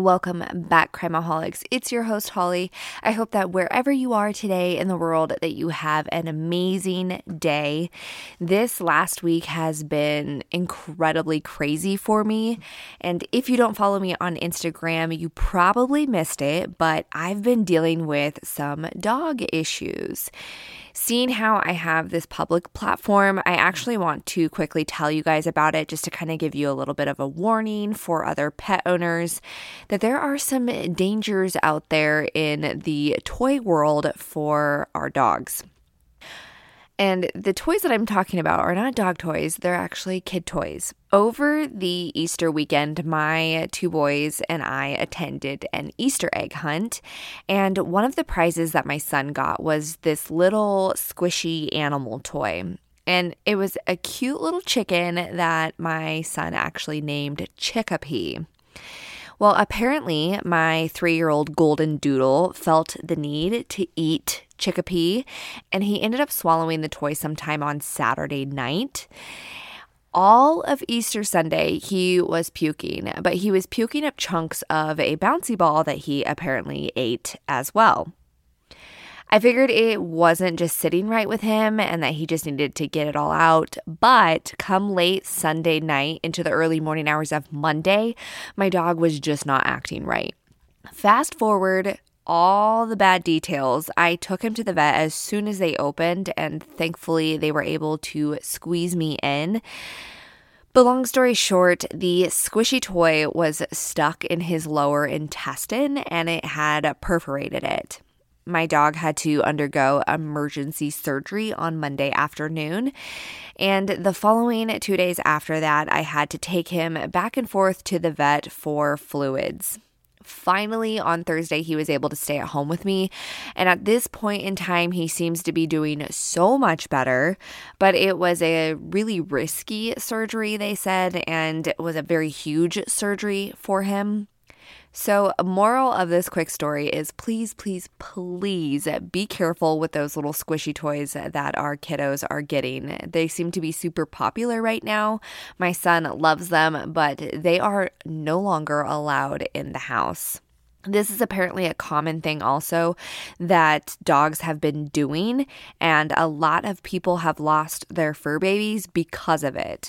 welcome back, Crimeaholics. It's your host, Holly. I hope that wherever you are today in the world that you have an amazing day. This last week has been incredibly crazy for me, and if you don't follow me on Instagram, you probably missed it, but I've been dealing with some dog issues. Seeing how I have this public platform, I actually want to quickly tell you guys about it just to kind of give you a little bit of a warning for other pet owners that there are some dangers out there in the toy world for our dogs. And the toys that I'm talking about are not dog toys, they're actually kid toys. Over the Easter weekend, my two boys and I attended an Easter egg hunt, and one of the prizes that my son got was this little squishy animal toy. And it was a cute little chicken that my son actually named Chickapee. Well, apparently, my 3-year-old golden doodle felt the need to eat Chickapee, and he ended up swallowing the toy sometime on Saturday night. All of Easter Sunday, he was puking, but he was puking up chunks of a bouncy ball that he apparently ate as well. I figured it wasn't just sitting right with him and that he just needed to get it all out. But come late Sunday night into the early morning hours of Monday, my dog was just not acting right. Fast forward all the bad details. I took him to the vet as soon as they opened, and thankfully they were able to squeeze me in. But long story short, the squishy toy was stuck in his lower intestine and it had perforated it. My dog had to undergo emergency surgery on Monday afternoon, and the following 2 days after that, I had to take him back and forth to the vet for fluids. Finally, on Thursday, he was able to stay at home with me, and at this point in time, he seems to be doing so much better, but it was a really risky surgery, they said, and it was a very huge surgery for him. So, a moral of this quick story is please, please, please be careful with those little squishy toys that our kiddos are getting. They seem to be super popular right now. My son loves them, but they are no longer allowed in the house. This is apparently a common thing also that dogs have been doing, and a lot of people have lost their fur babies because of it.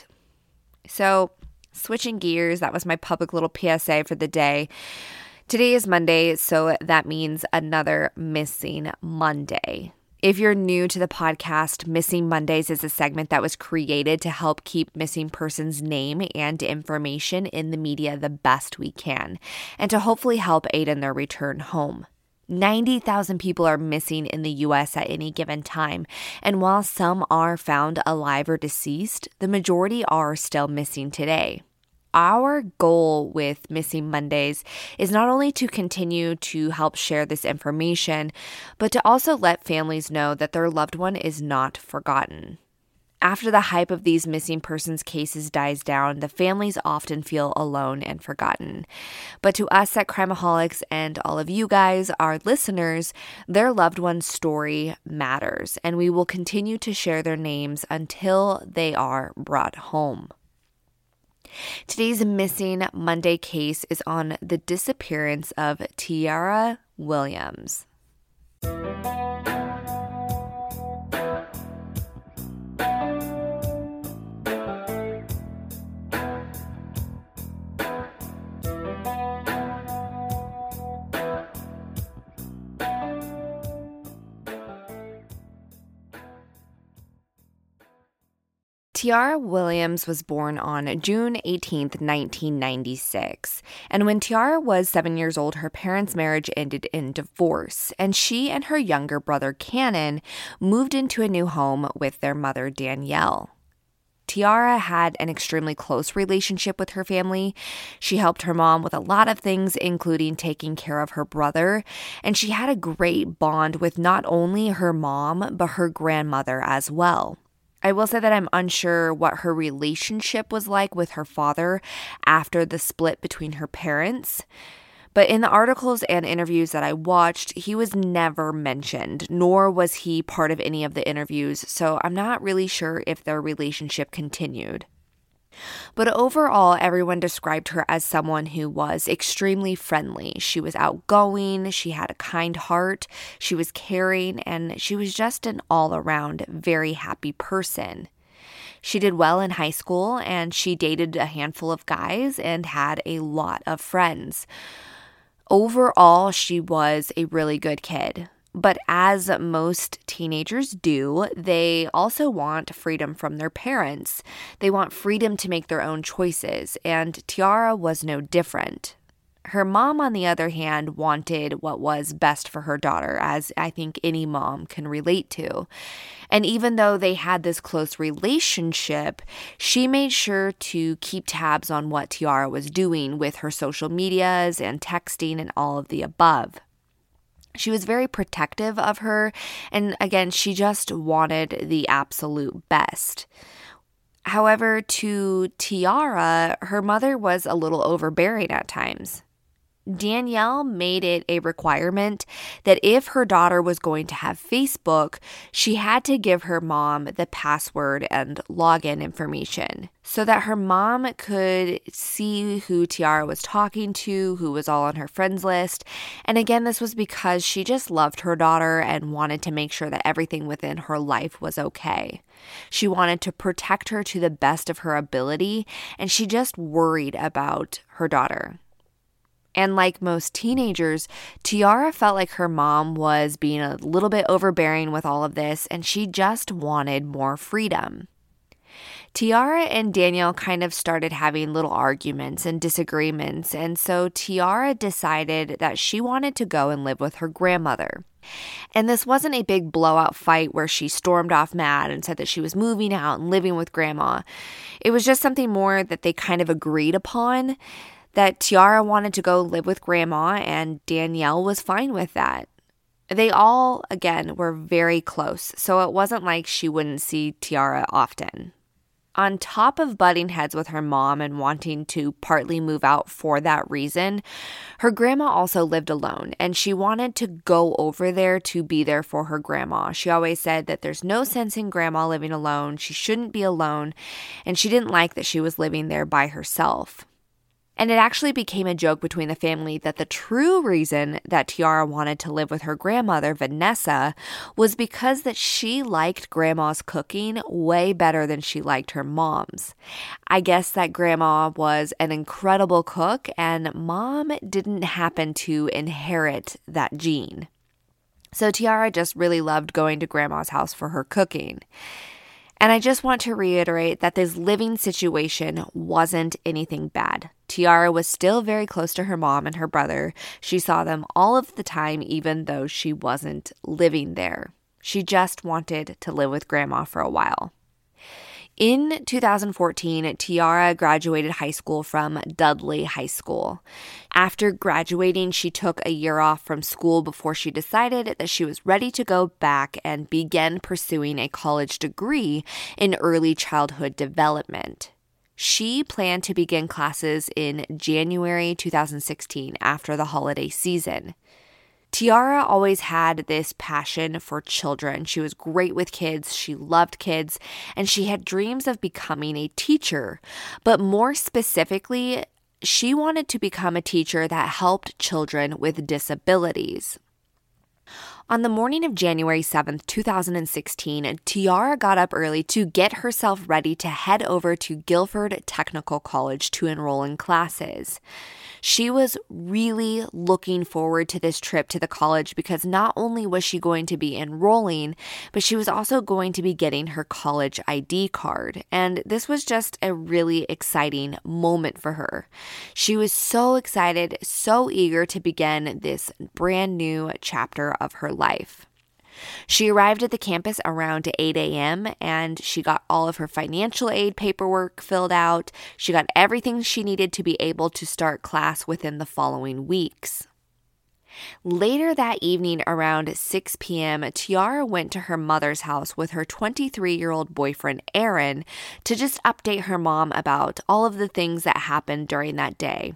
So, switching gears, that was my public little PSA for the day. Today is Monday, so that means another Missing Monday. If you're new to the podcast, Missing Mondays is a segment that was created to help keep missing persons' name and information in the media the best we can, and to hopefully help aid in their return home. 90,000 people are missing in the U.S. at any given time, and while some are found alive or deceased, the majority are still missing today. Our goal with Missing Mondays is not only to continue to help share this information, but to also let families know that their loved one is not forgotten. After the hype of these missing persons cases dies down, the families often feel alone and forgotten. But to us at Crimeaholics and all of you guys, our listeners, their loved one's story matters, and we will continue to share their names until they are brought home. Today's Missing Monday case is on the disappearance of Tiara Williams. Tiara Williams was born on June 18, 1996, and when Tiara was 7 years old, her parents' marriage ended in divorce, and she and her younger brother, Cannon, moved into a new home with their mother, Danielle. Tiara had an extremely close relationship with her family. She helped her mom with a lot of things, including taking care of her brother, and she had a great bond with not only her mom, but her grandmother as well. I will say that I'm unsure what her relationship was like with her father after the split between her parents. But in the articles and interviews that I watched, he was never mentioned, nor was he part of any of the interviews, so I'm not really sure if their relationship continued. But overall, everyone described her as someone who was extremely friendly. She was outgoing, she had a kind heart, she was caring, and she was just an all-around very happy person. She did well in high school, and she dated a handful of guys and had a lot of friends. Overall, she was a really good kid. But as most teenagers do, they also want freedom from their parents. They want freedom to make their own choices, and Tiara was no different. Her mom, on the other hand, wanted what was best for her daughter, as I think any mom can relate to. And even though they had this close relationship, she made sure to keep tabs on what Tiara was doing with her social medias and texting and all of the above. She was very protective of her, and again, she just wanted the absolute best. However, to Tiara, her mother was a little overbearing at times. Danielle made it a requirement that if her daughter was going to have Facebook, she had to give her mom the password and login information so that her mom could see who Tiara was talking to, who was all on her friends list. And again, this was because she just loved her daughter and wanted to make sure that everything within her life was okay. She wanted to protect her to the best of her ability, and she just worried about her daughter. And like most teenagers, Tiara felt like her mom was being a little bit overbearing with all of this, and she just wanted more freedom. Tiara and Danielle kind of started having little arguments and disagreements, and so Tiara decided that she wanted to go and live with her grandmother. And this wasn't a big blowout fight where she stormed off mad and said that she was moving out and living with grandma. It was just something more that they kind of agreed upon, that Tiara wanted to go live with grandma, and Danielle was fine with that. They all, again, were very close, so it wasn't like she wouldn't see Tiara often. On top of butting heads with her mom and wanting to partly move out for that reason, her grandma also lived alone, and she wanted to go over there to be there for her grandma. She always said that there's no sense in grandma living alone, she shouldn't be alone, and she didn't like that she was living there by herself. And it actually became a joke between the family that the true reason that Tiara wanted to live with her grandmother, Vanessa, was because that she liked grandma's cooking way better than she liked her mom's. I guess that grandma was an incredible cook, and mom didn't happen to inherit that gene. So Tiara just really loved going to grandma's house for her cooking. And I just want to reiterate that this living situation wasn't anything bad. Tiara was still very close to her mom and her brother. She saw them all of the time, even though she wasn't living there. She just wanted to live with grandma for a while. In 2014, Tiara graduated high school from Dudley High School. After graduating, she took a year off from school before she decided that she was ready to go back and begin pursuing a college degree in early childhood development. She planned to begin classes in January 2016 after the holiday season. Tiara always had this passion for children. She was great with kids, she loved kids, and she had dreams of becoming a teacher. But more specifically, she wanted to become a teacher that helped children with disabilities. On the morning of January 7th, 2016, Tiara got up early to get herself ready to head over to Guilford Technical College to enroll in classes. She was really looking forward to this trip to the college because not only was she going to be enrolling, but she was also going to be getting her college ID card. And this was just a really exciting moment for her. She was so excited, so eager to begin this brand new chapter of her life. She arrived at the campus around 8 a.m. and she got all of her financial aid paperwork filled out. She got everything she needed to be able to start class within the following weeks. Later that evening around 6 p.m., Tiara went to her mother's house with her 23-year-old boyfriend, Aaron, to just update her mom about all of the things that happened during that day.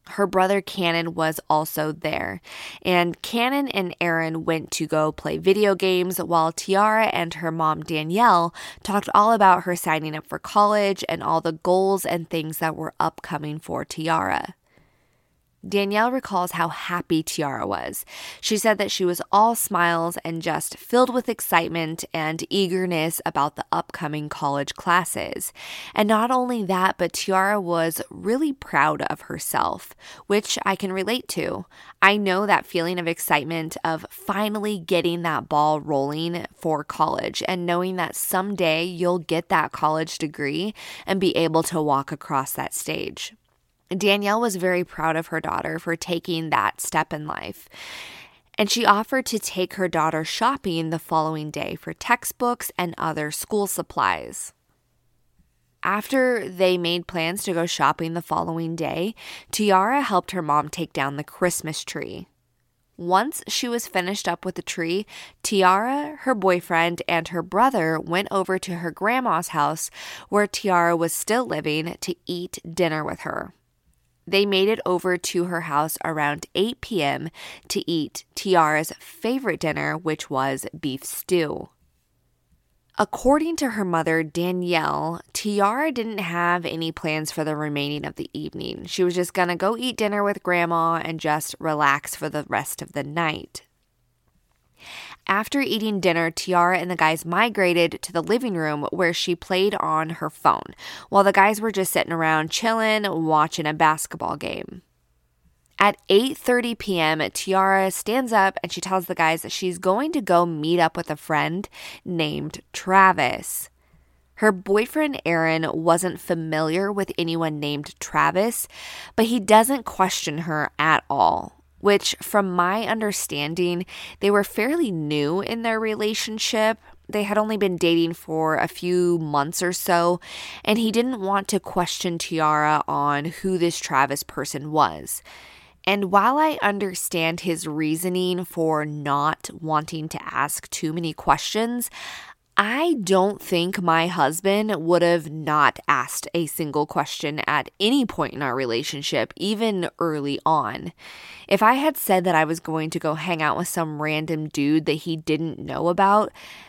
Her brother Cannon was also there, and Cannon and Aaron went to go play video games while Tiara and her mom Danielle talked all about her signing up for college and all the goals and things that were upcoming for Tiara. Danielle recalls how happy Tiara was. She said that she was all smiles and just filled with excitement and eagerness about the upcoming college classes. And not only that, but Tiara was really proud of herself, which I can relate to. I know that feeling of excitement of finally getting that ball rolling for college and knowing that someday you'll get that college degree and be able to walk across that stage. Danielle was very proud of her daughter for taking that step in life, and she offered to take her daughter shopping the following day for textbooks and other school supplies. After they made plans to go shopping the following day, Tiara helped her mom take down the Christmas tree. Once she was finished up with the tree, Tiara, her boyfriend, and her brother went over to her grandma's house where Tiara was still living to eat dinner with her. They made it over to her house around 8 p.m. to eat Tiara's favorite dinner, which was beef stew. According to her mother, Danielle, Tiara didn't have any plans for the remaining of the evening. She was just going to go eat dinner with Grandma and just relax for the rest of the night. After eating dinner, Tiara and the guys migrated to the living room where she played on her phone, while the guys were just sitting around chilling, watching a basketball game. At 8:30 p.m., Tiara stands up and she tells the guys that she's going to go meet up with a friend named Travis. Her boyfriend, Aaron, wasn't familiar with anyone named Travis, but he doesn't question her at all. Which, from my understanding, they were fairly new in their relationship. They had only been dating for a few months or so, and he didn't want to question Tiara on who this Travis person was. And while I understand his reasoning for not wanting to ask too many questions, I don't think my husband would have not asked a single question at any point in our relationship, even early on. If I had said that I was going to go hang out with some random dude that he didn't know about,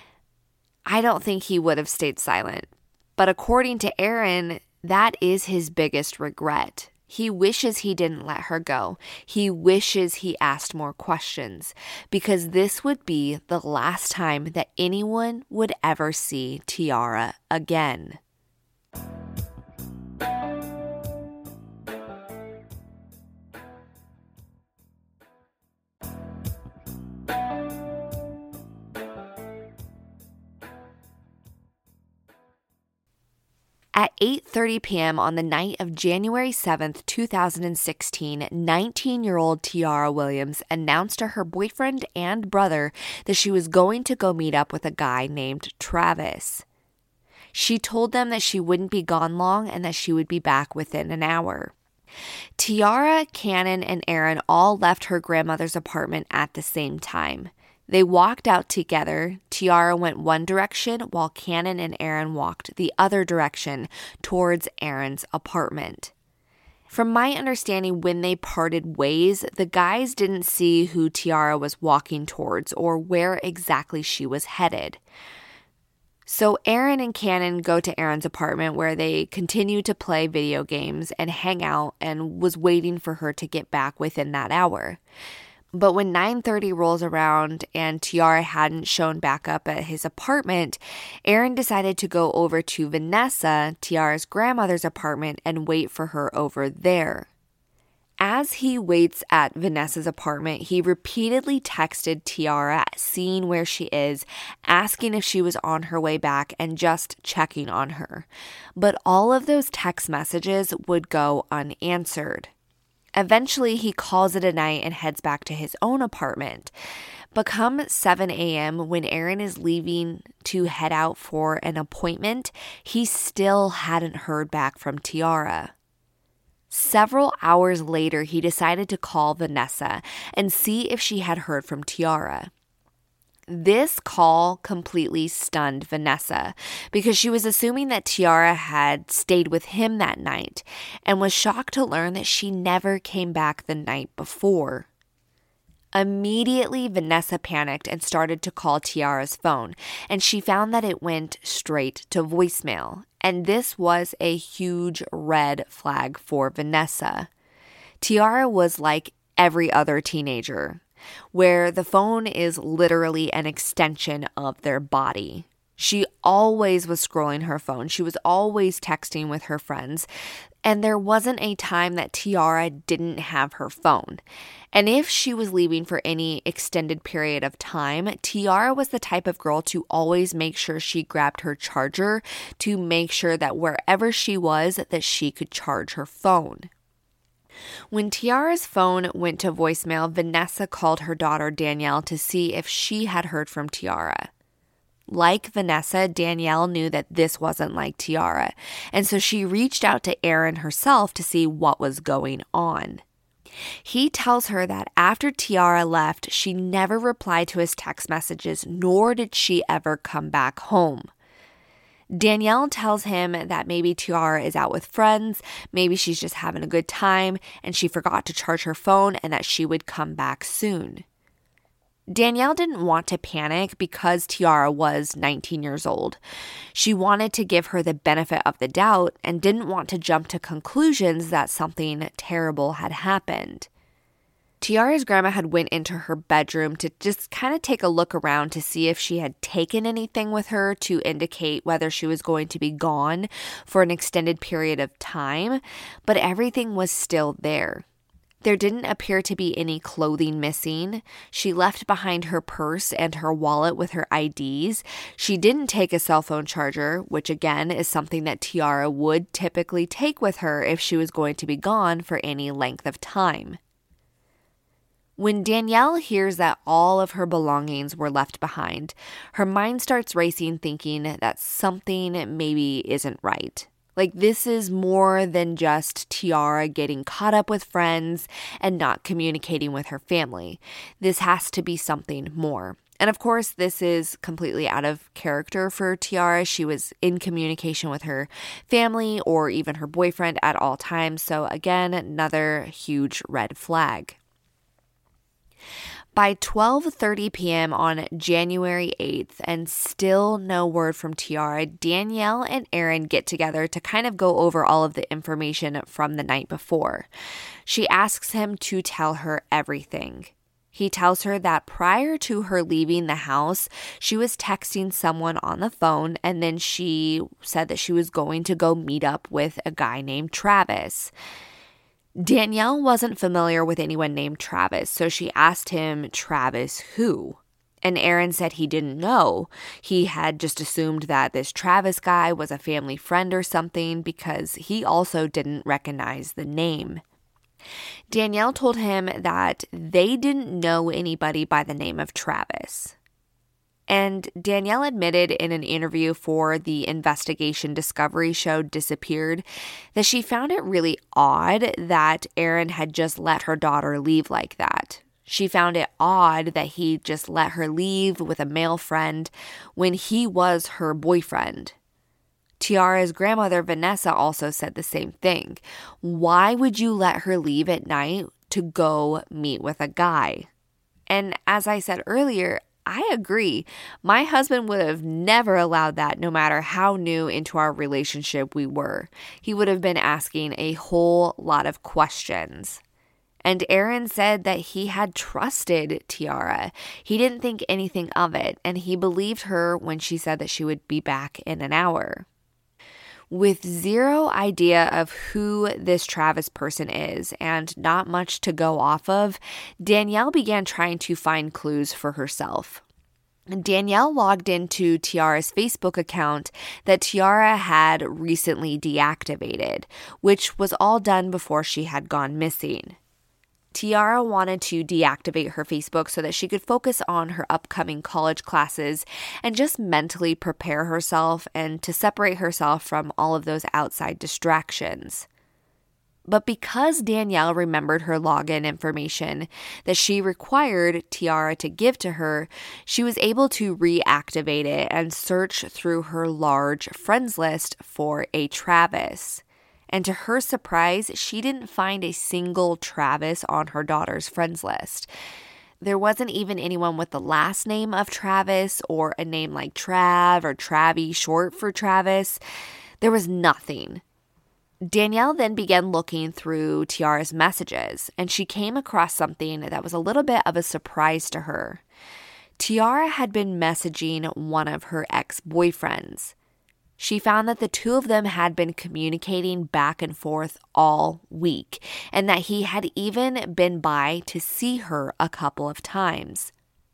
I don't think he would have stayed silent. But according to Aaron, that is his biggest regret. He wishes he didn't let her go. He wishes he asked more questions because this would be the last time that anyone would ever see Tiara again. At 8:30 p.m. on the night of January 7th, 2016, 19-year-old Tiara Williams announced to her boyfriend and brother that she was going to go meet up with a guy named Travis. She told them that she wouldn't be gone long and that she would be back within an hour. Tiara, Cannon, and Aaron all left her grandmother's apartment at the same time. They walked out together. Tiara went one direction while Cannon and Aaron walked the other direction towards Aaron's apartment. From my understanding, when they parted ways, the guys didn't see who Tiara was walking towards or where exactly she was headed. So Aaron and Cannon go to Aaron's apartment where they continue to play video games and hang out and was waiting for her to get back within that hour. But when 9:30 rolls around and Tiara hadn't shown back up at his apartment, Aaron decided to go over to Vanessa, Tiara's grandmother's apartment, and wait for her over there. As he waits at Vanessa's apartment, he repeatedly texted Tiara, seeing where she is, asking if she was on her way back, and just checking on her. But all of those text messages would go unanswered. Eventually, he calls it a night and heads back to his own apartment. But come 7 a.m., when Aaron is leaving to head out for an appointment, he still hadn't heard back from Tiara. Several hours later, he decided to call Vanessa and see if she had heard from Tiara. This call completely stunned Vanessa because she was assuming that Tiara had stayed with him that night and was shocked to learn that she never came back the night before. Immediately, Vanessa panicked and started to call Tiara's phone, and she found that it went straight to voicemail. And this was a huge red flag for Vanessa. Tiara was like every other teenager, where the phone is literally an extension of their body. She always was scrolling her phone. She was always texting with her friends. And there wasn't a time that Tiara didn't have her phone. And if she was leaving for any extended period of time, Tiara was the type of girl to always make sure she grabbed her charger to make sure that wherever she was, that she could charge her phone. When Tiara's phone went to voicemail, Vanessa called her daughter Danielle to see if she had heard from Tiara. Like Vanessa, Danielle knew that this wasn't like Tiara, and so she reached out to Aaron herself to see what was going on. He tells her that after Tiara left, she never replied to his text messages, nor did she ever come back home. Danielle tells him that maybe Tiara is out with friends, maybe she's just having a good time, and she forgot to charge her phone and that she would come back soon. Danielle didn't want to panic because Tiara was 19 years old. She wanted to give her the benefit of the doubt and didn't want to jump to conclusions that something terrible had happened. Tiara's grandma had went into her bedroom to just kind of take a look around to see if she had taken anything with her to indicate whether she was going to be gone for an extended period of time, but everything was still there. There didn't appear to be any clothing missing. She left behind her purse and her wallet with her IDs. She didn't take a cell phone charger, which again is something that Tiara would typically take with her if she was going to be gone for any length of time. When Danielle hears that all of her belongings were left behind, her mind starts racing thinking that something maybe isn't right. Like, this is more than just Tiara getting caught up with friends and not communicating with her family. This has to be something more. And of course, this is completely out of character for Tiara. She was in communication with her family or even her boyfriend at all times. So again, another huge red flag. By 12:30 p.m. on January 8th, and still no word from Tiara, Danielle and Aaron get together to kind of go over all of the information from the night before. She asks him to tell her everything. He tells her that prior to her leaving the house, she was texting someone on the phone, and then she said that she was going to go meet up with a guy named Travis. Danielle wasn't familiar with anyone named Travis, so she asked him, Travis who? And Aaron said he didn't know. He had just assumed that this Travis guy was a family friend or something because he also didn't recognize the name. Danielle told him that they didn't know anybody by the name of Travis. And Danielle admitted in an interview for the investigation Discovery show Disappeared that she found it really odd that Aaron had just let her daughter leave like that. She found it odd that he just let her leave with a male friend when he was her boyfriend. Tiara's grandmother, Vanessa, also said the same thing. Why would you let her leave at night to go meet with a guy? And as I said earlier, I agree. My husband would have never allowed that, no matter how new into our relationship we were. He would have been asking a whole lot of questions. And Aaron said that he had trusted Tiara. He didn't think anything of it, and he believed her when she said that she would be back in an hour. With zero idea of who this Travis person is and not much to go off of, Danielle began trying to find clues for herself. Danielle logged into Tiara's Facebook account that Tiara had recently deactivated, which was all done before she had gone missing. Tiara wanted to deactivate her Facebook so that she could focus on her upcoming college classes and just mentally prepare herself and to separate herself from all of those outside distractions. But because Danielle remembered her login information that she required Tiara to give to her, she was able to reactivate it and search through her large friends list for a Travis. And to her surprise, she didn't find a single Travis on her daughter's friends list. There wasn't even anyone with the last name of Travis or a name like Trav or Travie, short for Travis. There was nothing. Danielle then began looking through Tiara's messages, and she came across something that was a little bit of a surprise to her. Tiara had been messaging one of her ex-boyfriends. She found that the two of them had been communicating back and forth all week, and that he had even been by to see her a couple of times.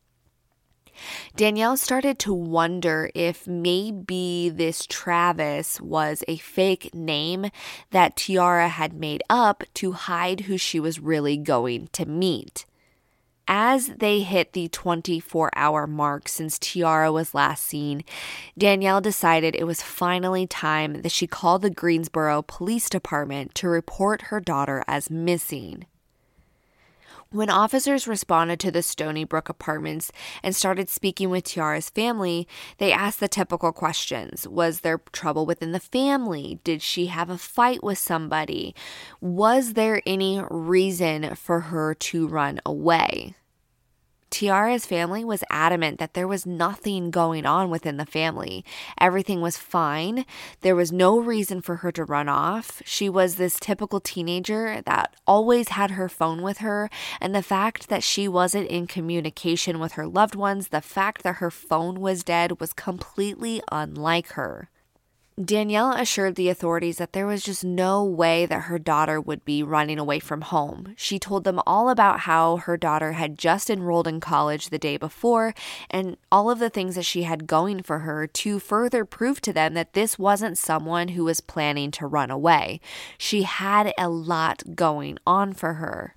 Danielle started to wonder if maybe this Travis was a fake name that Tiara had made up to hide who she was really going to meet. As they hit the 24-hour mark since Tiara was last seen, Danielle decided it was finally time that she called the Greensboro Police Department to report her daughter as missing. When officers responded to the Stony Brook apartments and started speaking with Tiara's family, they asked the typical questions. Was there trouble within the family? Did she have a fight with somebody? Was there any reason for her to run away? Tiara's family was adamant that there was nothing going on within the family. Everything was fine. There was no reason for her to run off. She was this typical teenager that always had her phone with her, and the fact that she wasn't in communication with her loved ones, the fact that her phone was dead, was completely unlike her. Danielle assured the authorities that there was just no way that her daughter would be running away from home. She told them all about how her daughter had just enrolled in college the day before and all of the things that she had going for her to further prove to them that this wasn't someone who was planning to run away. She had a lot going on for her.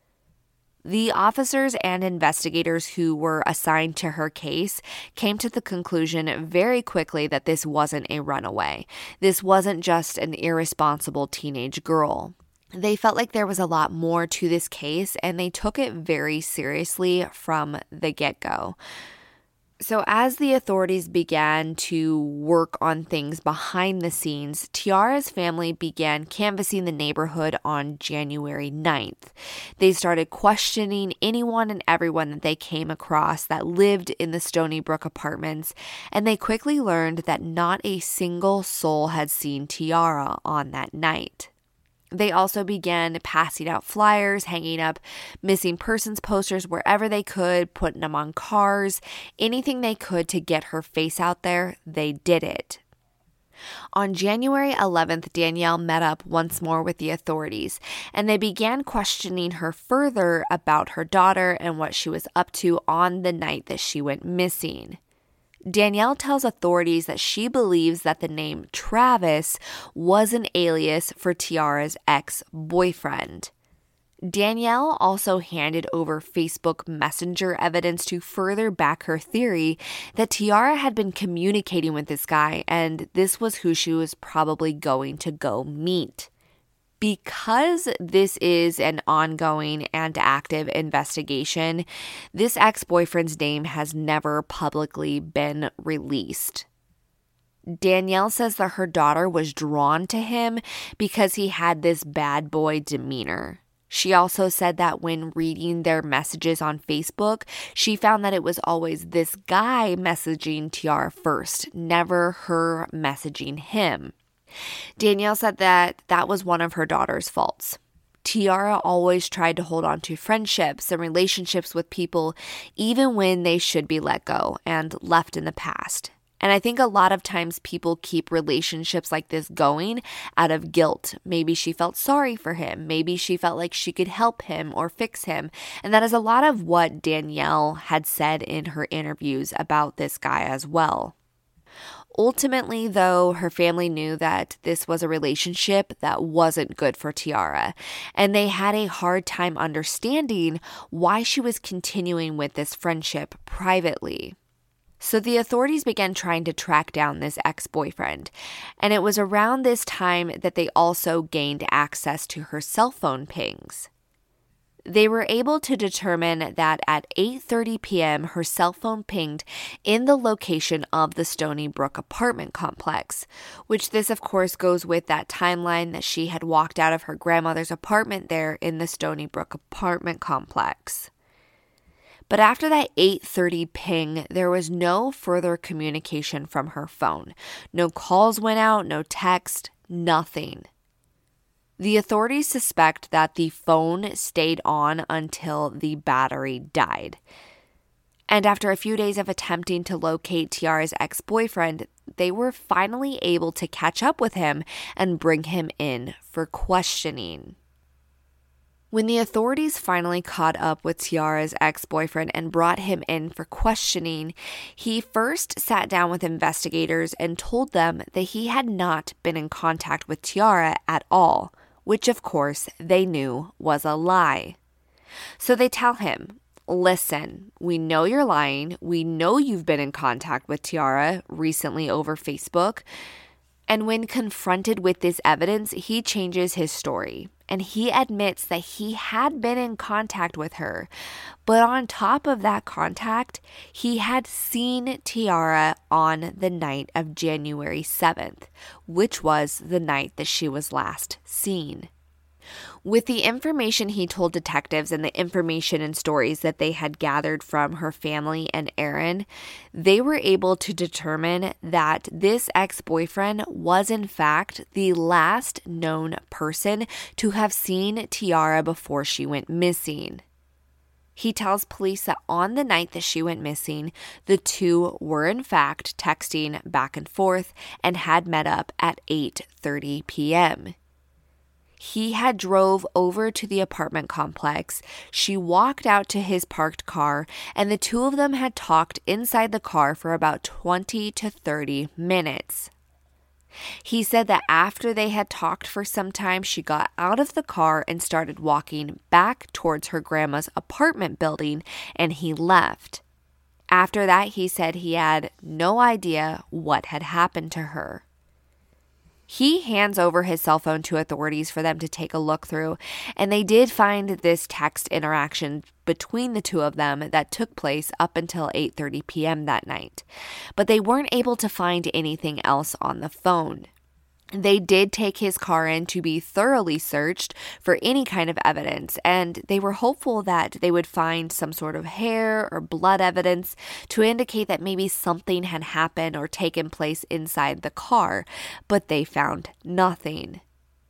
The officers and investigators who were assigned to her case came to the conclusion very quickly that this wasn't a runaway. This wasn't just an irresponsible teenage girl. They felt like there was a lot more to this case, and they took it very seriously from the get-go. So as the authorities began to work on things behind the scenes, Tiara's family began canvassing the neighborhood on January 9th. They started questioning anyone and everyone that they came across that lived in the Stony Brook apartments, and they quickly learned that not a single soul had seen Tiara on that night. They also began passing out flyers, hanging up missing persons posters wherever they could, putting them on cars, anything they could to get her face out there, they did it. On January 11th, Danielle met up once more with the authorities, and they began questioning her further about her daughter and what she was up to on the night that she went missing. Danielle tells authorities that she believes that the name Travis was an alias for Tiara's ex-boyfriend. Danielle also handed over Facebook Messenger evidence to further back her theory that Tiara had been communicating with this guy, and this was who she was probably going to go meet. Because this is an ongoing and active investigation, this ex-boyfriend's name has never publicly been released. Danielle says that her daughter was drawn to him because he had this bad boy demeanor. She also said that when reading their messages on Facebook, she found that it was always this guy messaging Tiara first, never her messaging him. Danielle said that that was one of her daughter's faults. Tiara always tried to hold on to friendships and relationships with people even when they should be let go and left in the past. And I think a lot of times people keep relationships like this going out of guilt. Maybe she felt sorry for him. Maybe she felt like she could help him or fix him. And that is a lot of what Danielle had said in her interviews about this guy as well. Ultimately, though, her family knew that this was a relationship that wasn't good for Tiara, and they had a hard time understanding why she was continuing with this friendship privately. So the authorities began trying to track down this ex-boyfriend, and it was around this time that they also gained access to her cell phone pings. They were able to determine that at 8:30 p.m. her cell phone pinged in the location of the Stony Brook apartment complex, which this of course goes with that timeline that she had walked out of her grandmother's apartment there in the Stony Brook apartment complex. But after that 8:30 ping, there was no further communication from her phone. No calls went out, no text, nothing. The authorities suspect that the phone stayed on until the battery died. And after a few days of attempting to locate Tiara's ex-boyfriend, they were finally able to catch up with him and bring him in for questioning. When the authorities finally caught up with Tiara's ex-boyfriend and brought him in for questioning, he first sat down with investigators and told them that he had not been in contact with Tiara at all, which of course they knew was a lie. So they tell him, listen, we know you're lying. We know you've been in contact with Tiara recently over Facebook. And when confronted with this evidence, he changes his story. And he admits that he had been in contact with her. But on top of that contact, he had seen Tiara on the night of January 7th, which was the night that she was last seen. With the information he told detectives and the information and stories that they had gathered from her family and Aaron, they were able to determine that this ex-boyfriend was in fact the last known person to have seen Tiara before she went missing. He tells police that on the night that she went missing, the two were in fact texting back and forth and had met up at 8:30 p.m. He had drove over to the apartment complex. She walked out to his parked car, and the two of them had talked inside the car for about 20 to 30 minutes. He said that after they had talked for some time, she got out of the car and started walking back towards her grandma's apartment building, and he left. After that, he said he had no idea what had happened to her. He hands over his cell phone to authorities for them to take a look through, and they did find this text interaction between the two of them that took place up until 8:30 p.m. that night. But they weren't able to find anything else on the phone. They did take his car in to be thoroughly searched for any kind of evidence, and they were hopeful that they would find some sort of hair or blood evidence to indicate that maybe something had happened or taken place inside the car, but they found nothing.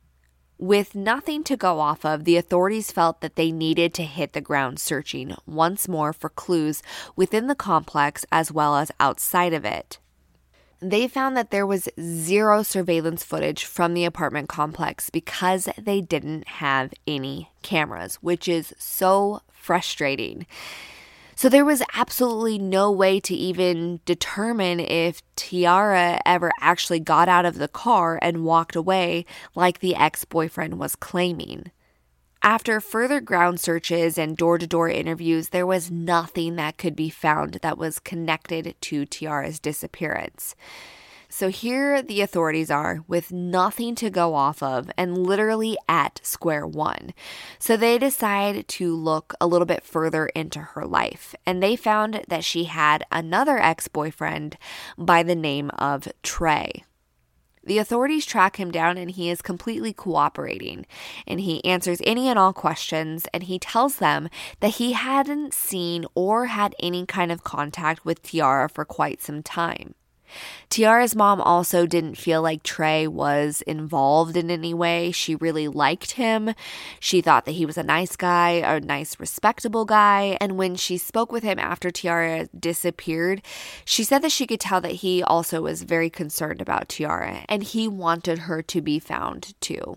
With nothing to go off of, the authorities felt that they needed to hit the ground searching once more for clues within the complex as well as outside of it. They found that there was zero surveillance footage from the apartment complex because they didn't have any cameras, which is so frustrating. So there was absolutely no way to even determine if Tiara ever actually got out of the car and walked away like the ex-boyfriend was claiming. After further ground searches and door-to-door interviews, there was nothing that could be found that was connected to Tiara's disappearance. So here the authorities are with nothing to go off of and literally at square one. So they decide to look a little bit further into her life, and they found that she had another ex-boyfriend by the name of Trey. The authorities track him down and he is completely cooperating, and he answers any and all questions, and he tells them that he hadn't seen or had any kind of contact with Tiara for quite some time. Tiara's mom also didn't feel like Trey was involved in any way. She really liked him. She thought that he was a nice guy, a nice, respectable guy. And when she spoke with him after Tiara disappeared, she said that she could tell that he also was very concerned about Tiara and he wanted her to be found too.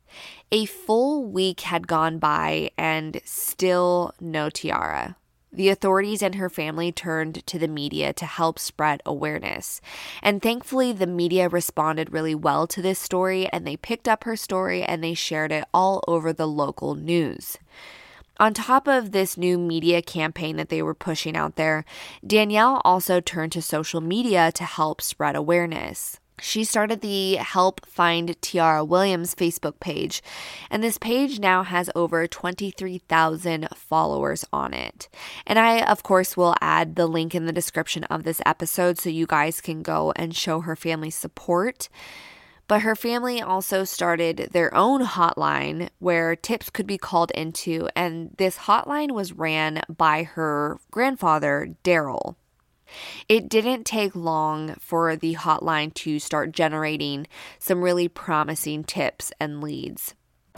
A full week had gone by and still no Tiara. The authorities and her family turned to the media to help spread awareness. And thankfully, the media responded really well to this story, and they picked up her story and they shared it all over the local news. On top of this new media campaign that they were pushing out there, Danielle also turned to social media to help spread awareness. She started the Help Find Tiara Williams Facebook page, and this page now has over 23,000 followers on it. And I, of course, will add the link in the description of this episode so you guys can go and show her family support. But her family also started their own hotline where tips could be called into, and this hotline was ran by her grandfather, Daryl. It didn't take long for the hotline to start generating some really promising tips and leads.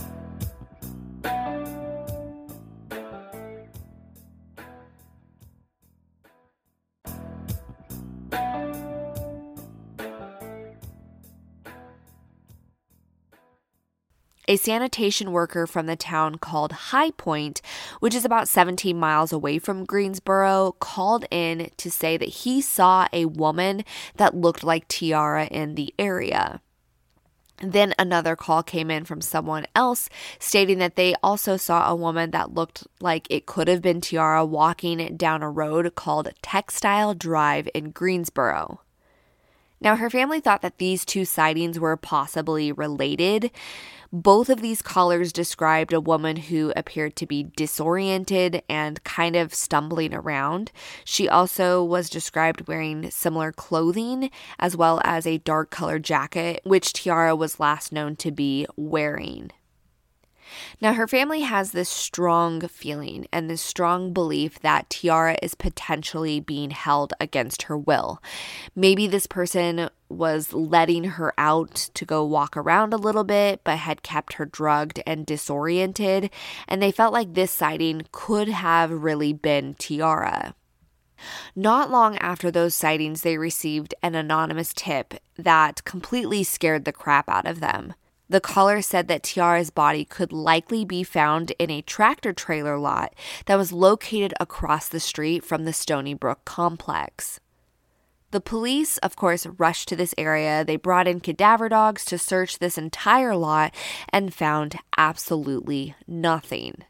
A sanitation worker from the town called High Point, which is about 17 miles away from Greensboro, called in to say that he saw a woman that looked like Tiara in the area. Then another call came in from someone else stating that they also saw a woman that looked like it could have been Tiara walking down a road called Textile Drive in Greensboro. Now, her family thought that these two sightings were possibly related. Both of these callers described a woman who appeared to be disoriented and kind of stumbling around. She also was described wearing similar clothing as well as a dark colored jacket, which Tiara was last known to be wearing. Now, her family has this strong feeling and this strong belief that Tiara is potentially being held against her will. Maybe this person was letting her out to go walk around a little bit, but had kept her drugged and disoriented, and they felt like this sighting could have really been Tiara. Not long after those sightings, they received an anonymous tip that completely scared the crap out of them. The caller said that Tiara's body could likely be found in a tractor trailer lot that was located across the street from the Stony Brook complex. The police, of course, rushed to this area. They brought in cadaver dogs to search this entire lot and found absolutely nothing.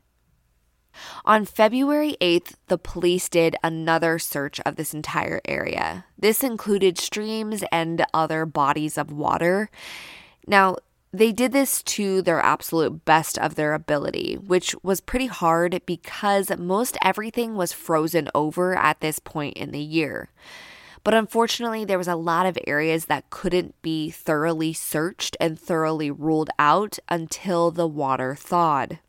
On February 8th, the police did another search of this entire area. This included streams and other bodies of water. Now, they did this to their absolute best of their ability, which was pretty hard because most everything was frozen over at this point in the year. But unfortunately, there was a lot of areas that couldn't be thoroughly searched and thoroughly ruled out until the water thawed.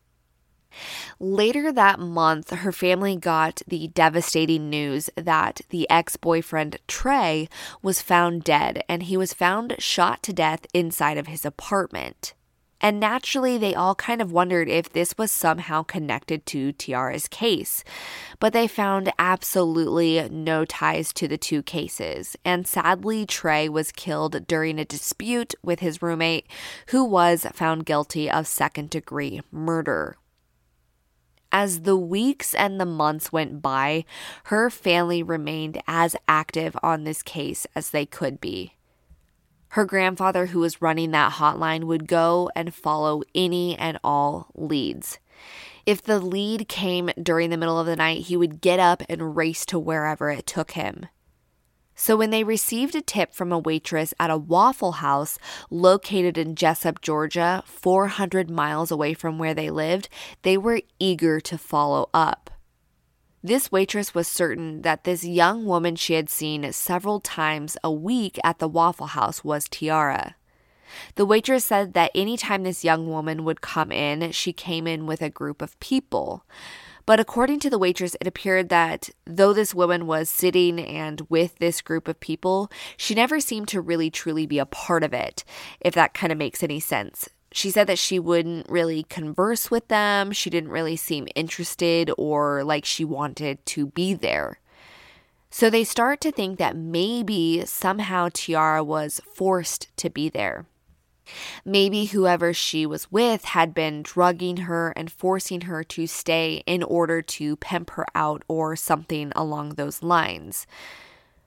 Later that month, her family got the devastating news that the ex-boyfriend Trey was found dead, and he was found shot to death inside of his apartment. And naturally, they all kind of wondered if this was somehow connected to Tiara's case. But they found absolutely no ties to the two cases. And sadly, Trey was killed during a dispute with his roommate, who was found guilty of second-degree murder. As the weeks and the months went by, her family remained as active on this case as they could be. Her grandfather, who was running that hotline, would go and follow any and all leads. If the lead came during the middle of the night, he would get up and race to wherever it took him. So when they received a tip from a waitress at a Waffle House located in Jessup, Georgia, 400 miles away from where they lived, they were eager to follow up. This waitress was certain that this young woman she had seen several times a week at the Waffle House was Tiara. The waitress said that anytime this young woman would come in, she came in with a group of people. But according to the waitress, it appeared that though this woman was sitting and with this group of people, she never seemed to really truly be a part of it, if that kind of makes any sense. She said that she wouldn't really converse with them. She didn't really seem interested or like she wanted to be there. So they start to think that maybe somehow Tiara was forced to be there. Maybe whoever she was with had been drugging her and forcing her to stay in order to pimp her out or something along those lines.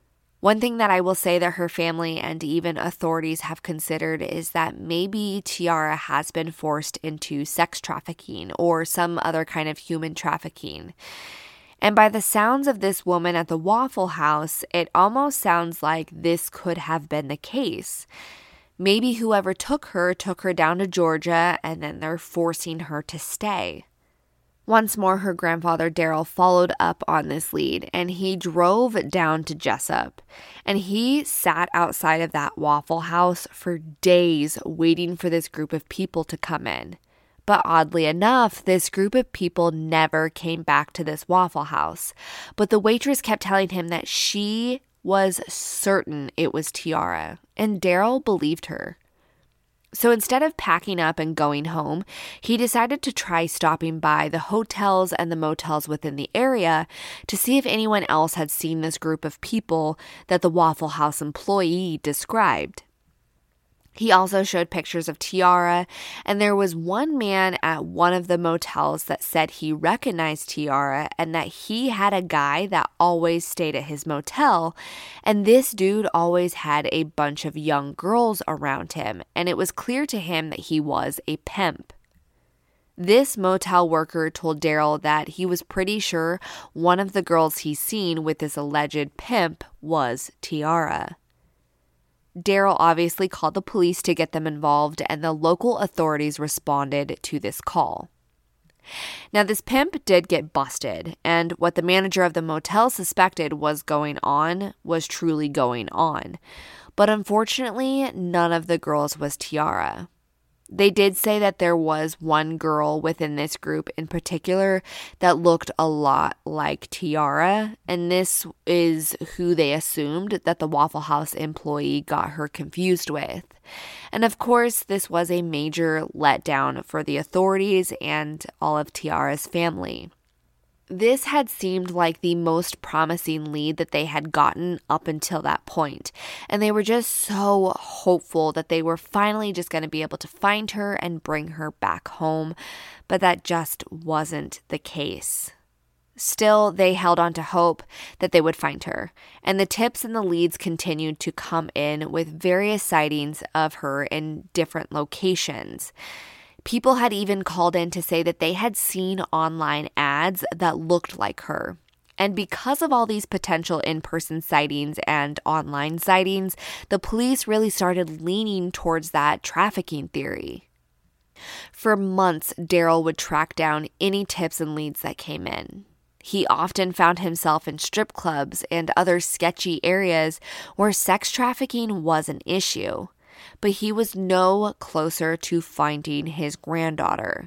One thing that I will say that her family and even authorities have considered is that maybe Tiara has been forced into sex trafficking or some other kind of human trafficking. And by the sounds of this woman at the Waffle House, it almost sounds like this could have been the case. Maybe whoever took her down to Georgia, and then they're forcing her to stay. Once more, her grandfather, Daryl, followed up on this lead, and he drove down to Jessup. And he sat outside of that Waffle House for days waiting for this group of people to come in. But oddly enough, this group of people never came back to this Waffle House. But the waitress kept telling him that she was certain it was Tiara, and Daryl believed her. So instead of packing up and going home, he decided to try stopping by the hotels and the motels within the area to see if anyone else had seen this group of people that the Waffle House employee described. He also showed pictures of Tiara, and there was one man at one of the motels that said he recognized Tiara and that he had a guy that always stayed at his motel, and this dude always had a bunch of young girls around him, and it was clear to him that he was a pimp. This motel worker told Daryl that he was pretty sure one of the girls he's seen with this alleged pimp was Tiara. Daryl obviously called the police to get them involved, and the local authorities responded to this call. Now, this pimp did get busted, and what the manager of the motel suspected was going on was truly going on. But unfortunately, none of the girls was Tiara. They did say that there was one girl within this group in particular that looked a lot like Tiara, and this is who they assumed that the Waffle House employee got her confused with. And of course, this was a major letdown for the authorities and all of Tiara's family. This had seemed like the most promising lead that they had gotten up until that point, and they were just so hopeful that they were finally just going to be able to find her and bring her back home, but that just wasn't the case. Still, they held on to hope that they would find her, and the tips and the leads continued to come in with various sightings of her in different locations. People had even called in to say that they had seen online ads that looked like her. And because of all these potential in-person sightings and online sightings, the police really started leaning towards that trafficking theory. For months, Daryl would track down any tips and leads that came in. He often found himself in strip clubs and other sketchy areas where sex trafficking was an issue. But he was no closer to finding his granddaughter.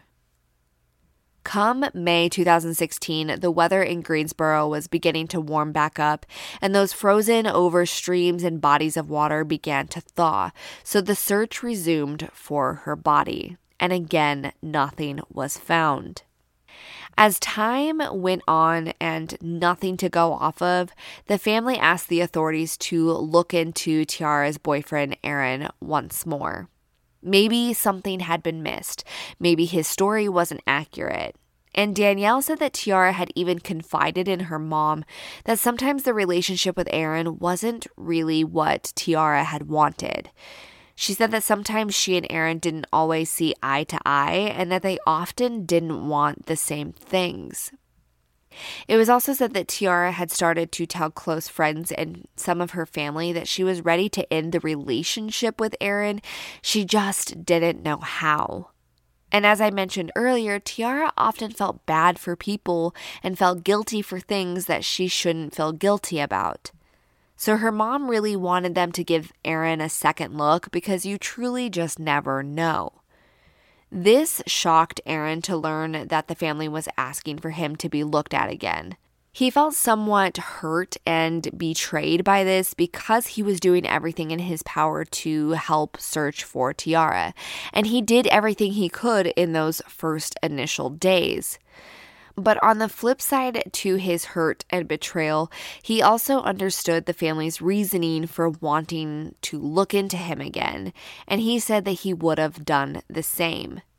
Come May 2016, the weather in Greensboro was beginning to warm back up, and those frozen over streams and bodies of water began to thaw, so the search resumed for her body, and again, nothing was found. As time went on and nothing to go off of, the family asked the authorities to look into Tiara's boyfriend, Aaron, once more. Maybe something had been missed. Maybe his story wasn't accurate. And Danielle said that Tiara had even confided in her mom that sometimes the relationship with Aaron wasn't really what Tiara had wanted. She said that sometimes she and Aaron didn't always see eye to eye and that they often didn't want the same things. It was also said that Tiara had started to tell close friends and some of her family that she was ready to end the relationship with Aaron. She just didn't know how. And as I mentioned earlier, Tiara often felt bad for people and felt guilty for things that she shouldn't feel guilty about. So her mom really wanted them to give Aaron a second look because you truly just never know. This shocked Aaron to learn that the family was asking for him to be looked at again. He felt somewhat hurt and betrayed by this because he was doing everything in his power to help search for Tiara, and he did everything he could in those first initial days. But on the flip side to his hurt and betrayal, he also understood the family's reasoning for wanting to look into him again, and he said that he would have done the same.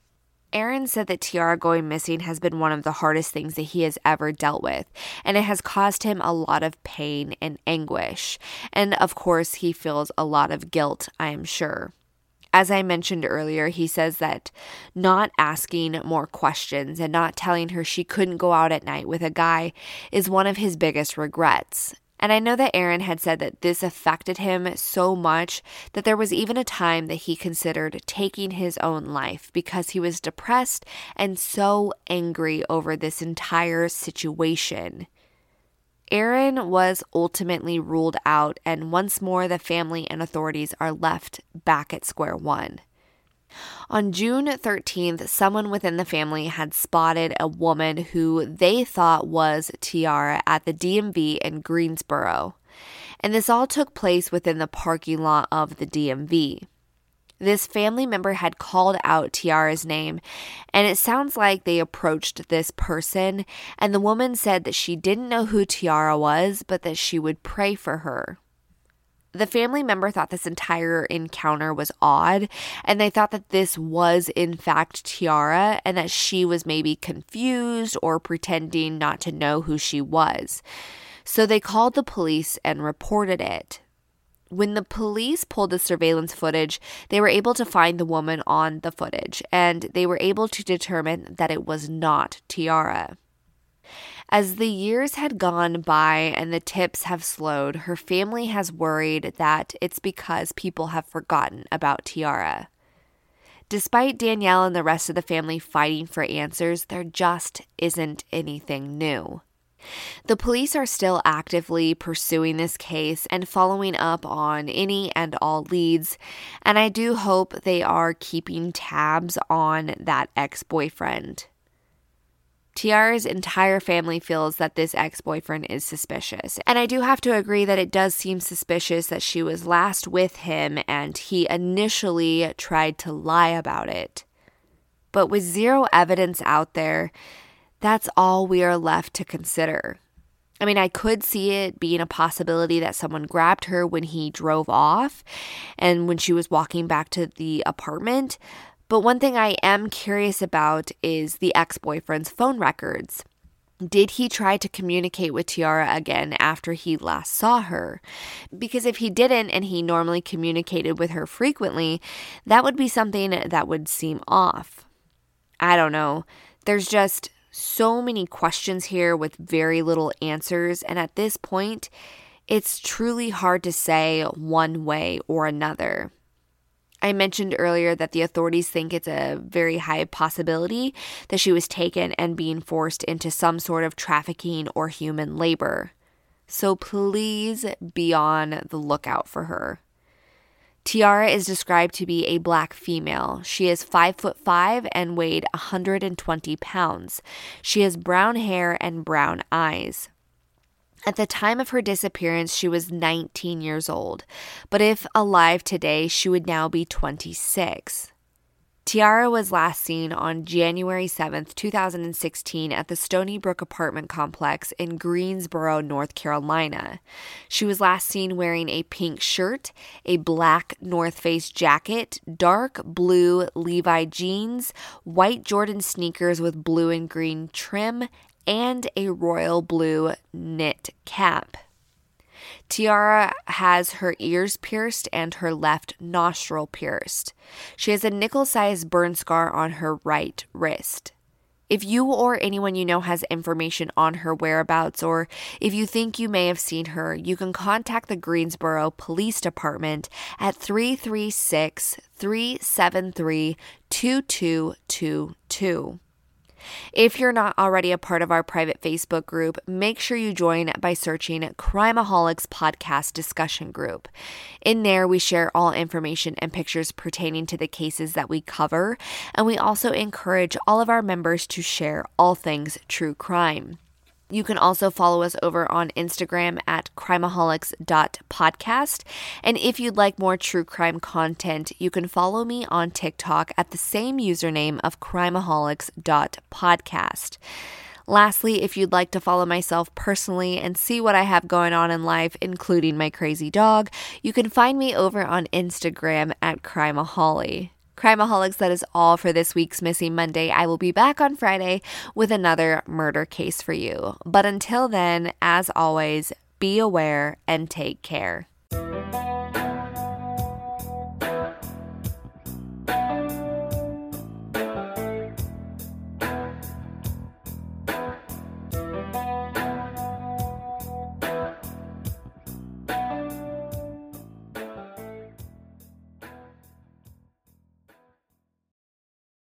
Aaron said that Tiara going missing has been one of the hardest things that he has ever dealt with, and it has caused him a lot of pain and anguish. And of course, he feels a lot of guilt, I am sure. As I mentioned earlier, he says that not asking more questions and not telling her she couldn't go out at night with a guy is one of his biggest regrets. And I know that Aaron had said that this affected him so much that there was even a time that he considered taking his own life because he was depressed and so angry over this entire situation. Aaron was ultimately ruled out, and once more the family and authorities are left back at square one. On June 13th, someone within the family had spotted a woman who they thought was Tiara at the DMV in Greensboro, and this all took place within the parking lot of the DMV. This family member had called out Tiara's name, and it sounds like they approached this person, and the woman said that she didn't know who Tiara was, but that she would pray for her. The family member thought this entire encounter was odd, and they thought that this was in fact Tiara and that she was maybe confused or pretending not to know who she was. So they called the police and reported it. When the police pulled the surveillance footage, they were able to find the woman on the footage, and they were able to determine that it was not Tiara. As the years had gone by and the tips have slowed, her family has worried that it's because people have forgotten about Tiara. Despite Danielle and the rest of the family fighting for answers, there just isn't anything new. The police are still actively pursuing this case and following up on any and all leads, and I do hope they are keeping tabs on that ex-boyfriend. Tiara's entire family feels that this ex-boyfriend is suspicious, and I do have to agree that it does seem suspicious that she was last with him and he initially tried to lie about it. But with zero evidence out there, that's all we are left to consider. I mean, I could see it being a possibility that someone grabbed her when he drove off and when she was walking back to the apartment. But one thing I am curious about is the ex-boyfriend's phone records. Did he try to communicate with Tiara again after he last saw her? Because if he didn't and he normally communicated with her frequently, that would be something that would seem off. I don't know. There's just so many questions here with very little answers, and at this point, it's truly hard to say one way or another. I mentioned earlier that the authorities think it's a very high possibility that she was taken and being forced into some sort of trafficking or human labor. So please be on the lookout for her. Tiara is described to be a black female. She is 5'5" and weighed 120 pounds. She has brown hair and brown eyes. At the time of her disappearance, she was 19 years old, but if alive today, she would now be 26. Tiara was last seen on January 7th, 2016 at the Stony Brook apartment complex in Greensboro, North Carolina. She was last seen wearing a pink shirt, a black North Face jacket, dark blue Levi jeans, white Jordan sneakers with blue and green trim, and a royal blue knit cap. Tiara has her ears pierced and her left nostril pierced. She has a nickel-sized burn scar on her right wrist. If you or anyone you know has information on her whereabouts, or if you think you may have seen her, you can contact the Greensboro Police Department at 336-373-2222. If you're not already a part of our private Facebook group, make sure you join by searching Crimeaholics Podcast Discussion Group. In there, we share all information and pictures pertaining to the cases that we cover, and we also encourage all of our members to share all things true crime. You can also follow us over on Instagram at crimeaholics.podcast. And if you'd like more true crime content, you can follow me on TikTok at the same username of crimeaholics.podcast. Lastly, if you'd like to follow myself personally and see what I have going on in life, including my crazy dog, you can find me over on Instagram at crimeaholic. Crimeaholics, that is all for this week's Missing Monday. I will be back on Friday with another murder case for you. But until then, as always, be aware and take care.